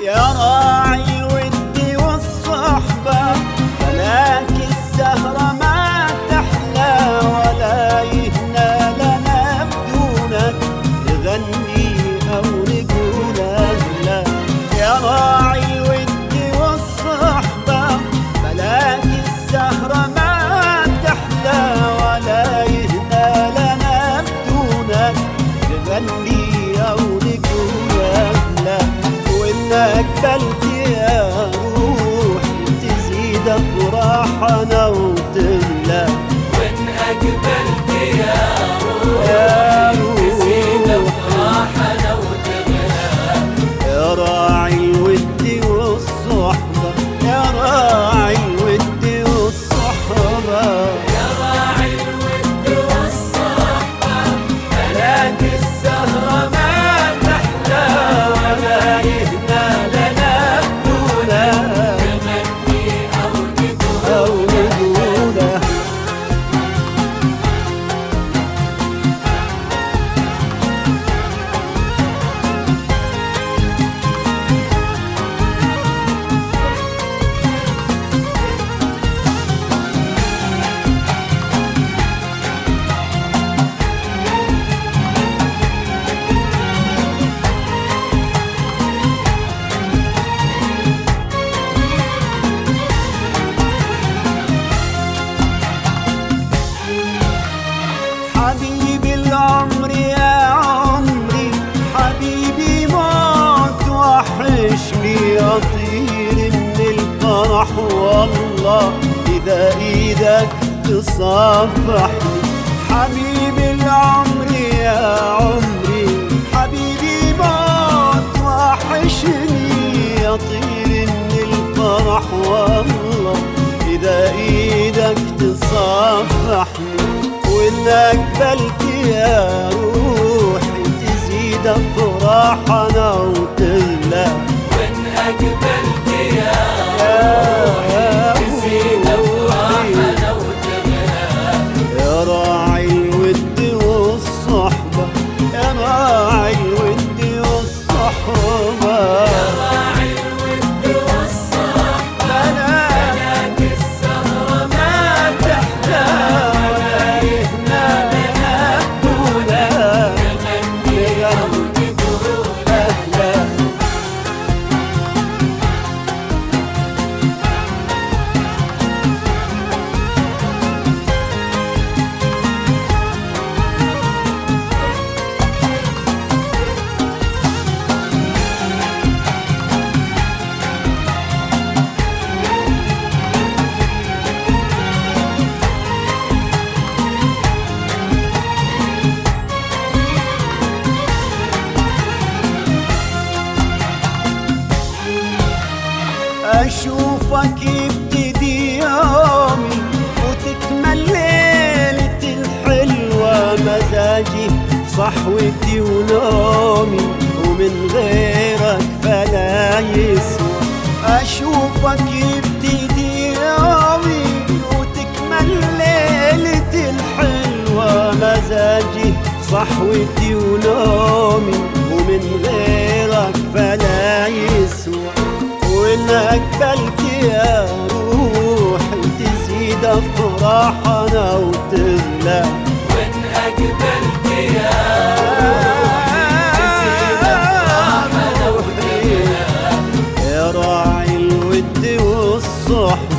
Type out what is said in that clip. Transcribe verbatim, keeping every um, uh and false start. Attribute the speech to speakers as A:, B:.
A: يا راعي الود والصحبة، فلاك الزهرة ما تحلى ولا يهنى لنا بدونك نغني أو نقول أهلا. يا راعي الود والصحبة، فلاك الزهرة ما تحلى ولا يهنى لنا بدونك نغني أو نقول أهلا. وإنك قبلت يا روح تزيد أفراحنا وتغلى،
B: وإن أقبلت يا روح تزيد أفراحنا وتغلى.
A: يا راعي الود والصحبة، يا راعي الود والصحبة،
B: يا راعي الود والصحبة، فلاك الزهرة ما تحلى ولا يهنى لنا بدونك نغني أو
A: أو
B: نقول
A: نقوله. حبيبي العمر يا عمري، حبيبي موت وحشني، أطير من الفرح والله إذا إيدك تصافحني. حبيبي العمر يا عمري، حبيبي موت وحشني، أطير من الفرح والله إذا إيدك تصافحني. وإن أقبلت يا روحي تزيد أفراحنا وتغلى،
B: وإن أقبلت يا روحي تزيد أفراحنا وتغلى.
A: يا راعي الود والصحبة، يا راعي الود والصحبة،
B: يا راعي الود والصحبة، فلاك الزهرة ما تحلى ولا يهنى لنا بدونك نغني أو نقول
A: أهلا. أشوفك يبتدي يومي وتكمل ليلة الحلوة، مزاجي صحوتي ونومي ومن غيرك فلا يسوى. أشوفك يبتدي يومي وتكمل ليلة الحلوة، مزاجي صحوتي ونومي ومن غيرك فلا يسوى. وإن أقبلت يا روحي تزيد أفراحنا وتغلى،
B: وإن أقبلت يا روحي تزيد أفراحنا وتغلى.
A: يا راعي الود والصحبة،